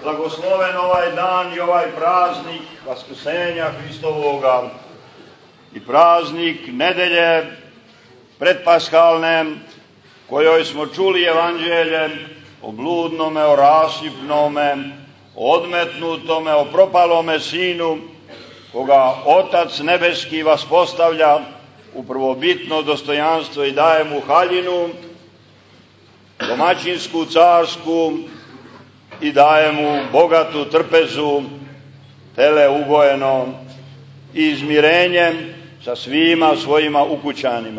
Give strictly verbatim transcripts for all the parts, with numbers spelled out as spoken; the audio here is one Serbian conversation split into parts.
blagosloven ovaj dan i ovaj praznik Vaskrsenja Hristovoga i praznik nedelje predpaskalne, kojoj smo čuli evanđelje o bludnome, o rasipnome, o odmetnutome, o propalome sinu, koga Otac nebeski vaspostavlja u prvobitno dostojanstvo i daje mu haljinu, domaćinsku, carsku, i daje mu bogatu trpezu, tele ugojeno i izmirenjem sa svima svojima ukućanima.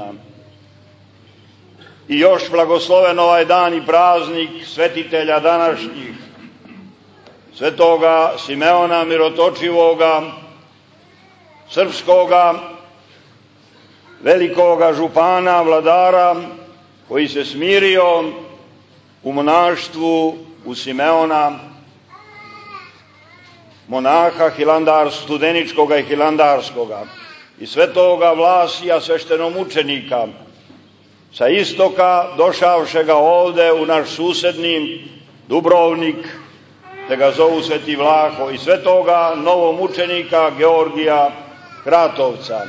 I još blagosloven ovaj dan i praznik svetitelja današnjih, svetoga Simeona Mirotočivoga, srpskoga, velikoga župana, vladara, koji se smirio u monaštvu u Simeona, monaha Hilandar, studeničkoga i hilandarskoga, i svetoga Vlasija, sveštenomučenika, sa istoka došavšega ovde u naš susedni Dubrovnik, te ga zovu Sveti Vlaho, i svetoga novomučenika Georgija Kratovca.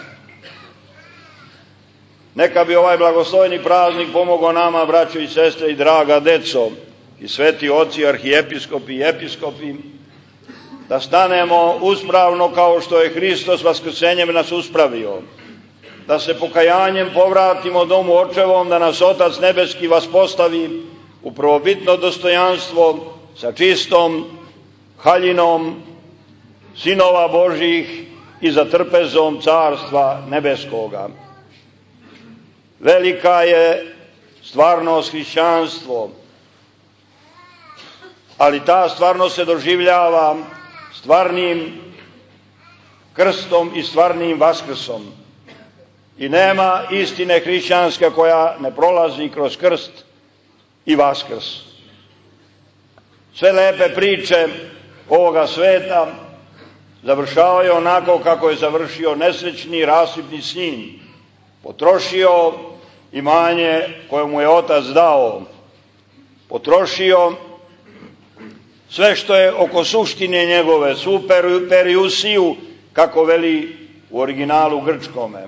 Neka bi ovaj blagosloveni praznik pomogao nama, braćo i sestre i draga deco, i sveti oci, arhijepiskopi i episkopi, da stanemo uspravno kao što je Hristos vaskrsenjem nas uspravio, da se pokajanjem povratimo domu očevom, da nas Otac nebeski vaspostavi u prvobitno dostojanstvo sa čistom haljinom sinova Božjih i za trpezom carstva nebeskoga. Velika je stvarnost hrišćanstvo, ali ta stvarnost se doživljava stvarnim krstom i stvarnim vaskrsom. I nema istine hrišćanske koja ne prolazi kroz krst i vaskrs. Sve lepe priče ovoga sveta završavaju onako kako je završio nesrećni rasipni sin. Potrošio imanje koje mu je Otac dao. Potrošio sve što je oko suštine njegove, svu periusiju, kako veli u originalu grčkome,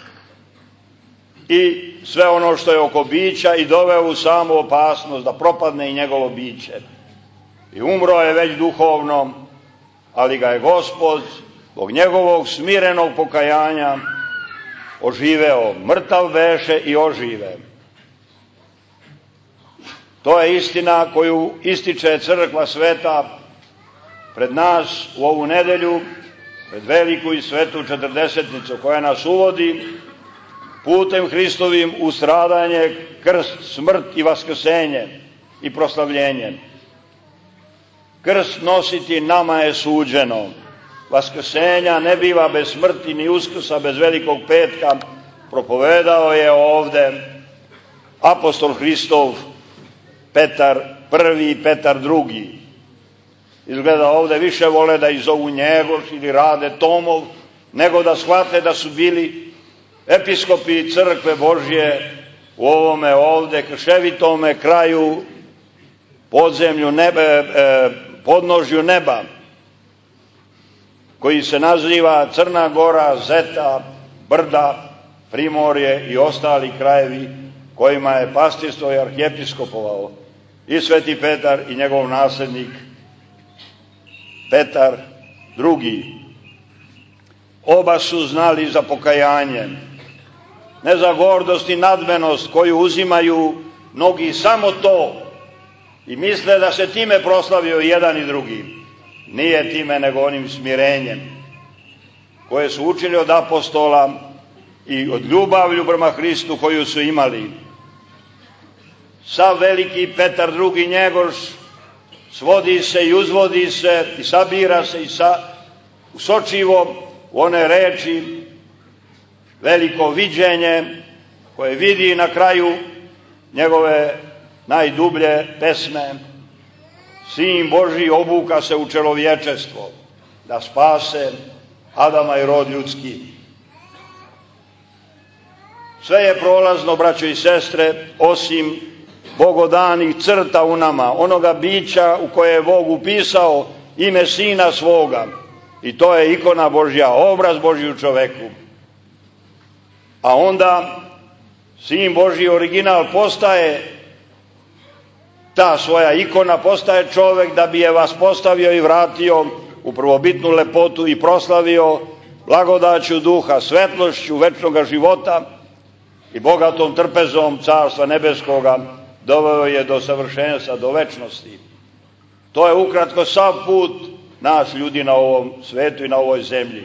i sve ono što je oko bića, i doveo u samu opasnost da propadne i njegovo biće. I umro je već duhovno, ali ga je Gospod, zbog njegovog smirenog pokajanja, oživeo. Mrtav beše i ožive. To je istina koju ističe Crkva sveta pred nas u ovu nedelju, pred veliku i svetu četrdesetnicu, koja nas uvodi putem Hristovim u stradanje, krst, smrt i vaskrsenje i proslavljenje. Krst nositi nama je suđeno. Vaskrsenja ne biva bez smrti, ni uskrsa bez velikog petka, propovedao je ovde apostol Hristov Petar prvi i Petar drugi. Izgleda ovde više vole da izovu Njegoš ili Rade Tomov, nego da shvate da su bili episkopi Crkve Božje u ovome ovde krševitome kraju, podzemlju neba, e, podnožju neba, koji se naziva Crna Gora, Zeta, Brda, Primorje i ostali krajevi kojima je pastirstvo i arhijepiskopovao i Sveti Petar i njegov naslednik Petar drugi. Oba su znali za pokajanje, ne za gordost i nadmenost koju uzimaju mnogi samo to i misle da se time proslavio jedan i drugi. Nije time, nego onim smirenjem koje su učili od apostola i od ljubavlju prema Hristu koju su imali. Sav veliki Petar drugi Njegoš svodi se i uzvodi se i sabira se i sa, usočivo u one reči, veliko viđenje koje vidi na kraju njegove najdublje pesme. Sin Božji obuka se u čelovječestvo da spase Adama i rod ljudski. Sve je prolazno, braćo i sestre, osim bogodanih crta u nama, onoga bića u koje je Bog upisao ime Sina svoga. I to je ikona Božja, obraz Božji u čoveku. A onda Sin Božji original postaje ta svoja ikona, postaje čovek da bi je vas postavio i vratio u prvobitnu lepotu i proslavio blagodaću duha, svetlošću večnog života i bogatom trpezom Carstva nebeskoga doveo je do savršenstva, do večnosti. To je ukratko sav put nas ljudi na ovom svetu i na ovoj zemlji.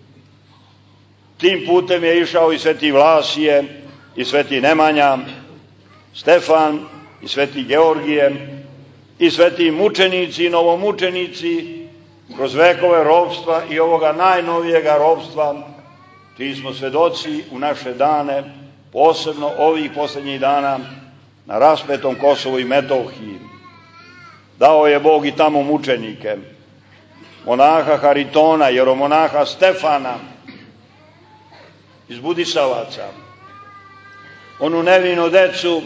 Tim putem je išao i sveti Vlasije, i sveti Nemanja, Stefan, i sveti Georgije, i sveti mučenici i novomučenici kroz vekove ropstva i ovoga najnovijega ropstva, čiji smo svedoci u naše dane, posebno ovih posljednjih dana na raspetom Kosovu i Metohiji. Dao je Bog i tamo mučenike, monaha Haritona, jeromonaha Stefana iz Budisavaca, onu nevinu decu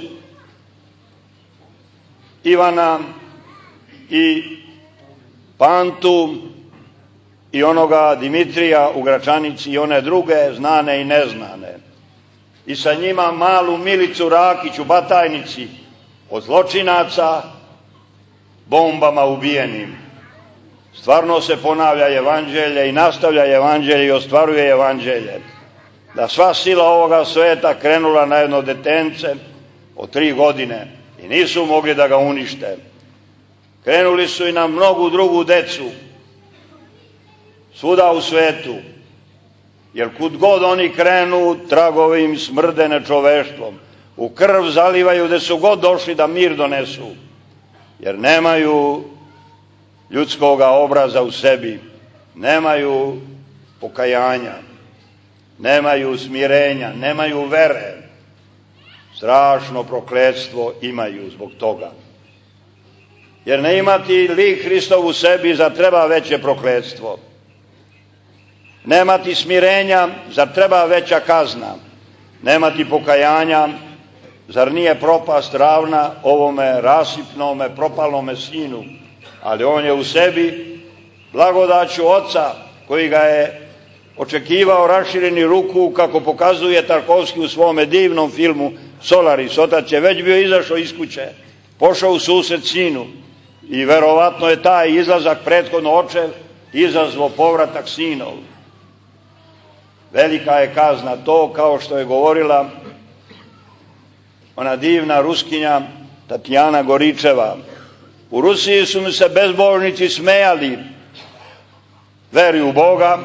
Ivana i Pantu i onoga Dimitrija u Gračanici i one druge znane i neznane. I sa njima malu Milicu Rakić u Batajnici od zločinaca bombama ubijenim. Stvarno se ponavlja evanđelje i nastavlja evanđelje i ostvaruje evanđelje. Da sva sila ovoga sveta krenula na jedno detence od tri godine i nisu mogli da ga unište. Krenuli su i na mnogu drugu decu svuda u svetu, jer kud god oni krenu, tragovi im smrde nečoveštvom. U krv zalivaju gde su god došli da mir donesu, jer nemaju ljudskoga obraza u sebi, nemaju pokajanja, nemaju smirenja, nemaju vere. Strašno prokletstvo imaju zbog toga. Jer ne imati lik Hristov u sebi, zar treba veće prokletstvo? Nemati smirenja, zar treba veća kazna? Nemati pokajanja, zar nije propast ravna ovome rasipnome, propalnome sinu? Ali on je u sebi blagodaću Oca, koji ga je očekivao rašireni ruku, kako pokazuje Tarkovski u svome divnom filmu Solaris. Otac je već bio izašao iz kuće, pošao u susret sinu i verovatno je taj izlazak prethodno očev izazvao povratak sinov. Velika je kazna to, kao što je govorila ona divna Ruskinja Tatjana Goričeva. U Rusiji su mi se bezbožnici smejali veri u Boga,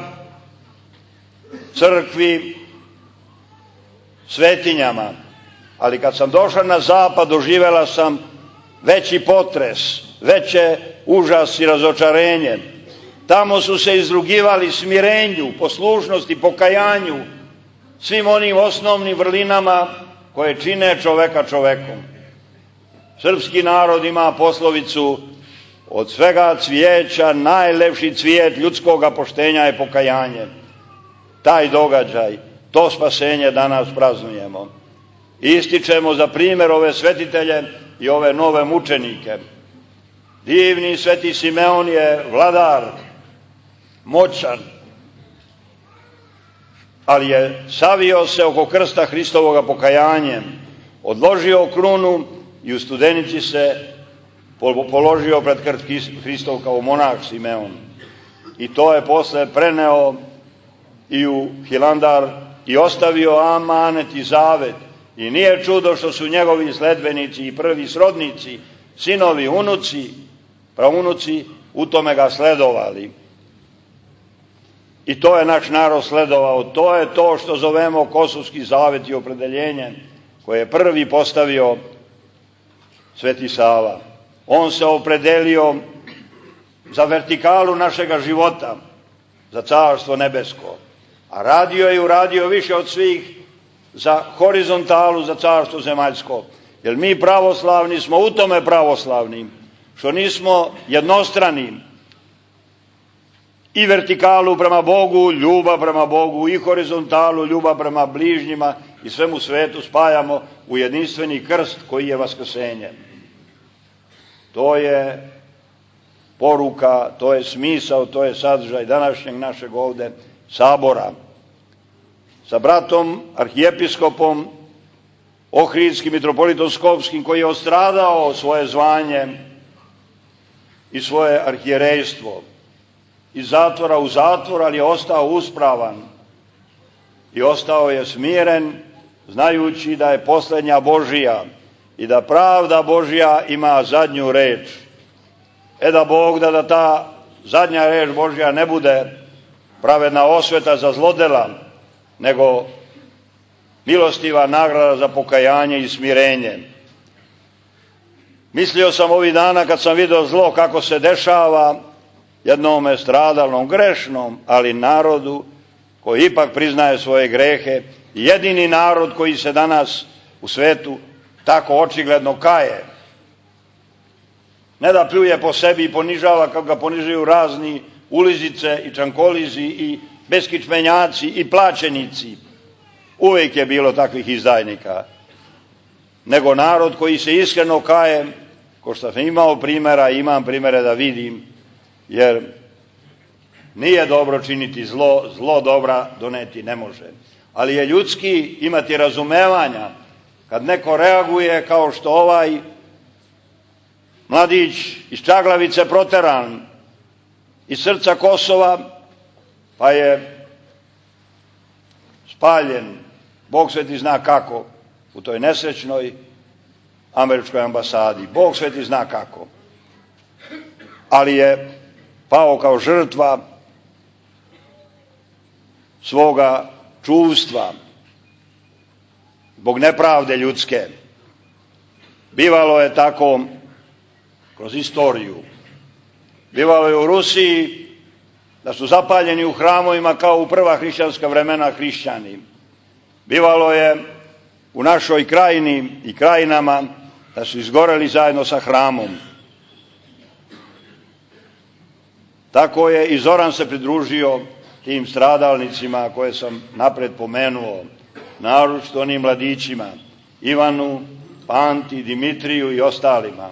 crkvi, svetinjama, ali kad sam došla na zapad doživela sam veći potres, veće užas i razočarenje. Tamo su se izrugivali smirenju, poslušnosti, pokajanju, svim onim osnovnim vrlinama koje čine čoveka čovekom. Srpski narod ima poslovicu: od svega cvijeća najlepši cvijet ljudskoga poštenja je pokajanje. Taj događaj, to spasenje danas praznujemo. Ističemo za primjer ove svetitelje i ove nove mučenike. Divni sveti Simeon je vladar, moćan, ali je savio se oko krsta Hristovoga pokajanjem, odložio krunu i u Studenici se položio pred krst Hristov kao monah Simeon. I to je posle preneo i u Hilandar i ostavio amanet i zavet. I nije čudo što su njegovi sledbenici i prvi srodnici, sinovi, unuci, praunuci u tome ga sledovali. I to je naš narod sledovao. To je to što zovemo Kosovski zavet i opredeljenje, koje je prvi postavio Sveti Sava. On se opredelio za vertikalu našega života, za Carstvo nebesko. A radio je i uradio više od svih za horizontalu, za Carstvo zemaljsko. Jer mi pravoslavni smo u tome pravoslavni, što nismo jednostrani. I vertikalu prema Bogu, ljubav prema Bogu, i horizontalu, ljubav prema bližnjima, i svemu svetu spajamo u jedinstveni krst koji je vaskrsenje. To je poruka, to je smisao, to je sadržaj današnjeg našeg ovde sabora. Sa bratom, arhijepiskopom, Ohridskim mitropolitom Skopskim, koji je ostradao svoje zvanje i svoje arhijerejstvo iz zatvora u zatvor, ali je ostao uspravan i ostao je smiren, znajući da je poslednja Božija i da pravda Božja ima zadnju reč. E da Bog da da ta zadnja reč Božja ne bude pravedna osveta za zlodela, nego milostiva nagrada za pokajanje i smirenje. Mislio sam ovih dana kad sam video zlo kako se dešava jednome stradalnom, grešnom, ali narodu koji ipak priznaje svoje grehe, jedini narod koji se danas u svetu tako očigledno kaje. Ne da pljuje po sebi i ponižava kako ga ponižaju razni ulizice i čankolizi i beskičmenjaci i plaćenici. Uvijek je bilo takvih izdajnika. Nego narod koji se iskreno kaje, ko što sam imao primjera, imam primjere da vidim, jer nije dobro činiti zlo, zlo dobra doneti ne može. Ali je ljudski imati razumevanja kad neko reaguje kao što ovaj mladić iz Čaglavice proteran iz srca Kosova, pa je spaljen, Bog sveti zna kako, u toj nesrećnoj američkoj ambasadi. Bog sveti zna kako. Ali je pao kao žrtva svoga čuvstva zbog nepravde ljudske. Bivalo je tako kroz istoriju. Bivalo je u Rusiji da su zapaljeni u hramovima kao u prva hrišćanska vremena hrišćani. Bivalo je u našoj krajini i krajinama da su izgoreli zajedno sa hramom. Tako je i Zoran se pridružio tim stradalnicima koje sam napred pomenuo, naročito onim mladićima, Ivanu, Panti, Dimitriju i ostalima.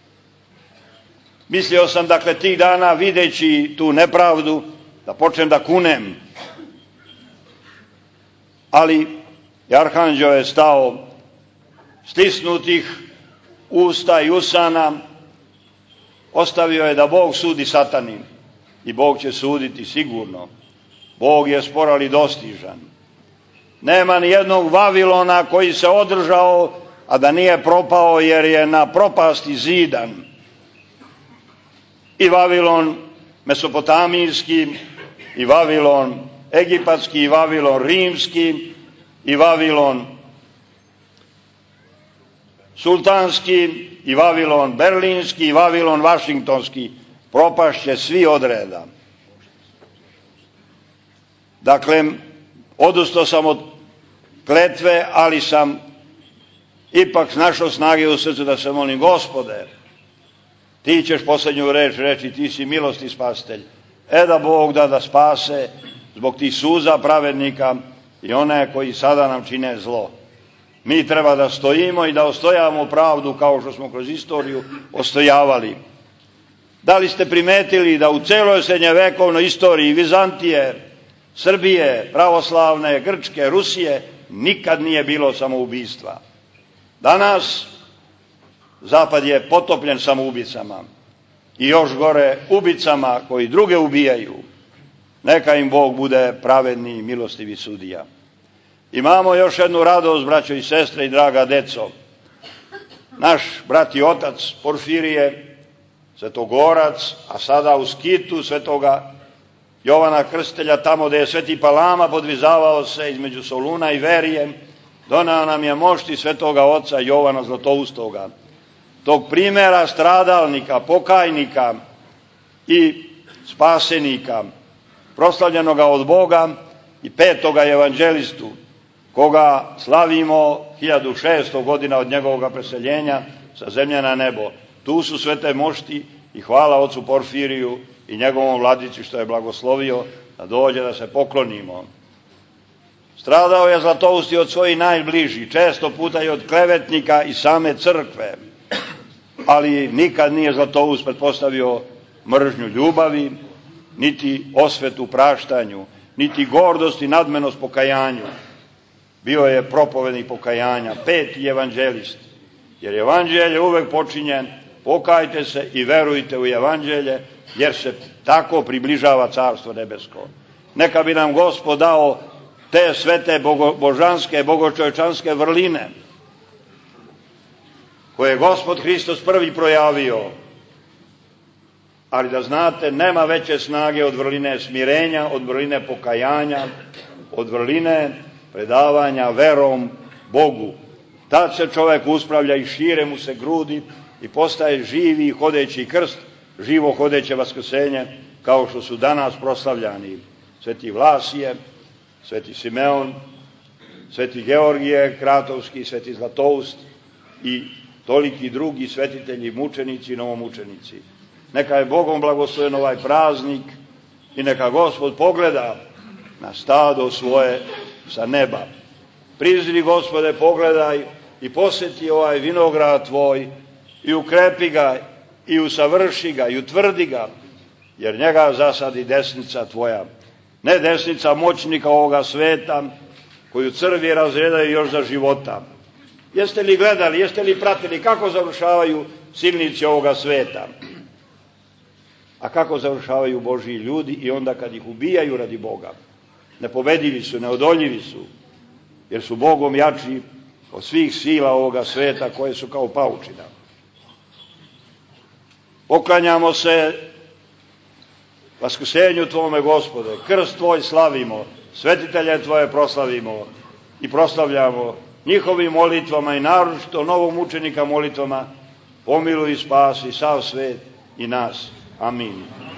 Mislio sam, dakle, tih dana videći tu nepravdu, da počnem da kunem. Ali i arhanđeo je stao stisnutih usta i usana, ostavio je da Bog sudi satani i Bog će suditi sigurno. Bog je spor ali dostižan. Nema ni jednog Vavilona koji se održao, a da nije propao jer je na propasti zidan. I Vavilon mesopotamijski, i Vavilon egipatski, i Vavilon rimski, i Vavilon sultanski, i Vavilon berlinski, i Vavilon vašingtonski. Propašće svi od reda. Dakle, odustao sam od kletve, ali sam ipak našao snage u srcu da se molim, Gospode, ti ćeš poslednju reč reći, ti si milosti spasitelj. E da Bog da da spase zbog tih suza pravednika i one koji sada nam čine zlo. Mi treba da stojimo i da ostojavamo pravdu kao što smo kroz istoriju ostojavali. Da li ste primetili da u celoj srednjevekovnoj istoriji Vizantije, Srbije, pravoslavne, Grčke, Rusije, nikad nije bilo samoubistva. Danas Zapad je potopljen samoubicama i još gore ubicama koji druge ubijaju. Neka im Bog bude pravedni i milostivi sudija. Imamo još jednu radost, braćo i sestre i draga deco. Naš brat i otac Porfirije, svetogorac, a sada u Skitu svetoga Jovana Krstitelja, tamo gde je sveti Palama podvizavao se između Soluna i Verije, donao nam je mošti svetoga oca Jovana Zlatoustoga. Tog primjera stradalnika, pokajnika i spasenika, proslavljenoga od Boga i petoga evanđelistu, koga slavimo hiljadu šesto godina od njegovog preseljenja sa zemlje na nebo. Tu su sve te mošti i hvala ocu Porfiriju i njegovom vladici što je blagoslovio da dođe da se poklonimo. Stradao je Zlatoust i od svojih najbližih, često puta i od klevetnika i same crkve, ali nikad nije Zlatoust pretpostavio mržnju ljubavi, niti osvetu praštanju, niti gordost i nadmenost pokajanju. Bio je propovednik pokajanja, peti evanđelist, jer evanđelje uvek počinje pokajte se i verujte u evanđelje, jer se tako približava Carstvo nebesko. Neka bi nam Gospod dao te svete bogo, božanske, bogočovečanske vrline, koje je Gospod Hristos prvi projavio. Ali da znate, nema veće snage od vrline smirenja, od vrline pokajanja, od vrline predavanja verom Bogu. Tad se čovek uspravlja i šire mu se grudi i postaje živi hodeći krst, živo hodeće vaskrsenje, kao što su danas proslavljani Sveti Vlasije, Sveti Simeon, Sveti Georgije Kratovski, Sveti Zlatoust i toliki drugi svetitelji, mučenici i novomučenici. Neka je Bogom blagosloven ovaj praznik i neka Gospod pogleda na stado svoje sa neba. Prizri, Gospode, pogledaj i posjeti ovaj vinograd tvoj i ukrepi ga i usavrši ga i utvrdi ga, jer njega zasadi desnica tvoja. Ne desnica moćnika ovoga sveta, koju crvi razredaju još za života. Jeste li gledali, jeste li pratili kako završavaju silnici ovoga sveta? A kako završavaju Božji ljudi i onda kad ih ubijaju radi Boga? Nepobedivi su, neodoljivi su, jer su Bogom jači od svih sila ovoga sveta koje su kao paučina. Poklanjamo se vaskrsenju Tvome, Gospode, krst Tvoj slavimo, svetitelje Tvoje proslavimo i proslavljamo njihovim molitvama i naročito novomučenika molitvama, pomiluj i spasi sav svet i nas. Amin.